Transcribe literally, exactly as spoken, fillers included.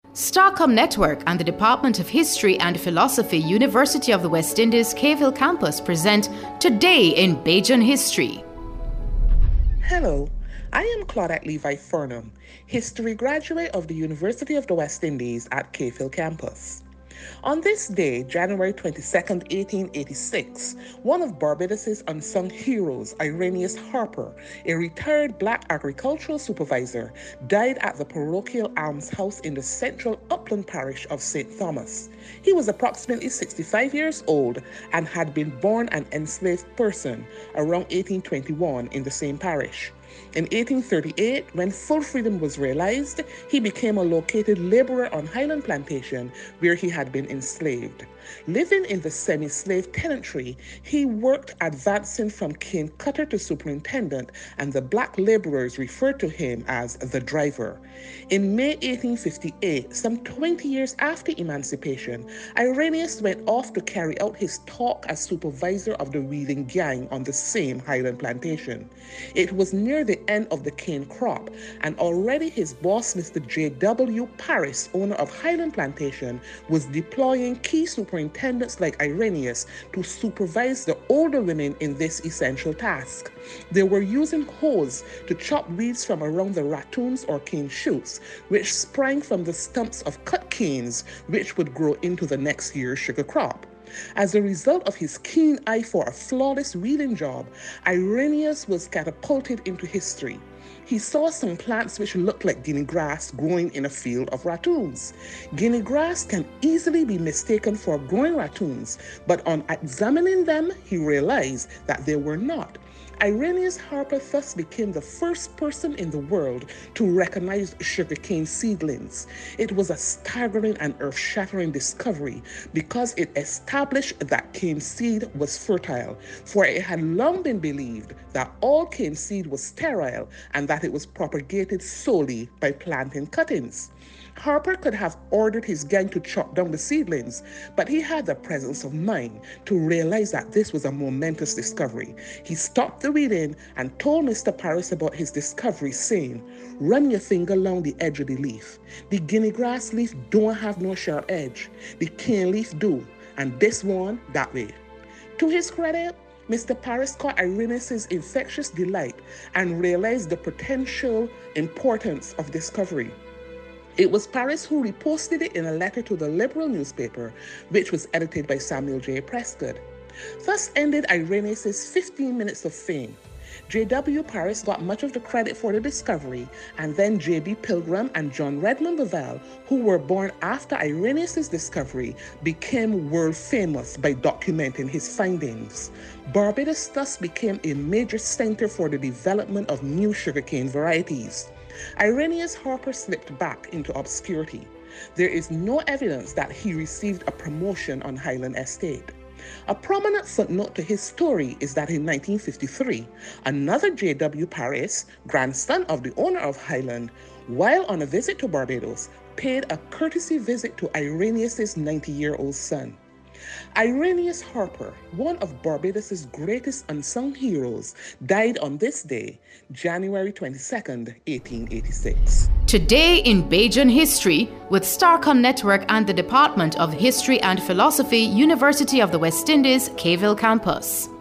Starcom Network and the Department of History and Philosophy, University of the West Indies, Cave Campus present Today in Bajan History. Hello, I am Claudette Levi Furnham, history graduate of the University of the West Indies at Cave Hill Campus. On this day, January twenty-second, eighteen eighty-six, one of Barbados's unsung heroes, Irenaeus Harper, a retired black agricultural supervisor, died at the parochial almshouse in the central upland parish of Saint Thomas. He was approximately sixty-five years old and had been born an enslaved person around eighteen twenty-one in the same parish. In eighteen thirty-eight, when full freedom was realized, he became a located laborer on Highland Plantation where he had been enslaved. Living in the semi-slave tenantry, he worked advancing from cane cutter to superintendent, and the black laborers referred to him as the driver. In May eighteen fifty-eight, some twenty years after emancipation, Irenaeus went off to carry out his talk as supervisor of the wheeling gang on the same Highland Plantation. It was near the end of the cane crop, and already his boss, Mister J W Paris, owner of Highland Plantation, was deploying key superintendents like Irenaeus to supervise the older women in this essential task. They were using hoes to chop weeds from around the ratoons or cane shoots, which sprang from the stumps of cut canes, which would grow into the next year's sugar crop. As a result of his keen eye for a flawless wheeling job, Irenaeus was catapulted into history. He saw some plants which looked like guinea grass growing in a field of ratoons. Guinea grass can easily be mistaken for growing ratoons, but on examining them, he realized that they were not. Irenaeus Harper thus became the first person in the world to recognize sugarcane seedlings. It was a staggering and earth-shattering discovery because it established that cane seed was fertile, for it had long been believed that all cane seed was sterile and that it was propagated solely by planting cuttings. Harper could have ordered his gang to chop down the seedlings, but he had the presence of mind to realize that this was a momentous discovery. He stopped the weeding and told Mister Paris about his discovery, saying, "Run your finger along the edge of the leaf. The guinea grass leaf don't have no sharp edge. The cane leaf do, and this one that way." To his credit, Mister Paris caught Irenaeus' infectious delight and realized the potential importance of discovery. It was Paris who reposted it in a letter to the Liberal newspaper, which was edited by Samuel J. Prescott. Thus ended Irenaeus' fifteen minutes of fame. J W Paris got much of the credit for the discovery, and then J B Pilgrim and John Redmond Bevell, who were born after Irenaeus' discovery, became world famous by documenting his findings. Barbados thus became a major center for the development of new sugarcane varieties. Irenaeus Harper slipped back into obscurity. There is no evidence that he received a promotion on Highland Estate. A prominent footnote to his story is that in nineteen fifty-three, another J W Paris, grandson of the owner of Highland, while on a visit to Barbados, paid a courtesy visit to Irenaeus' ninety-year-old son. Irenaeus Harper, one of Barbados's greatest unsung heroes, died on this day, January twenty-second, eighteen eighty-six. Today in Bajan History with Starcom Network and the Department of History and Philosophy, University of the West Indies, Cave Campus.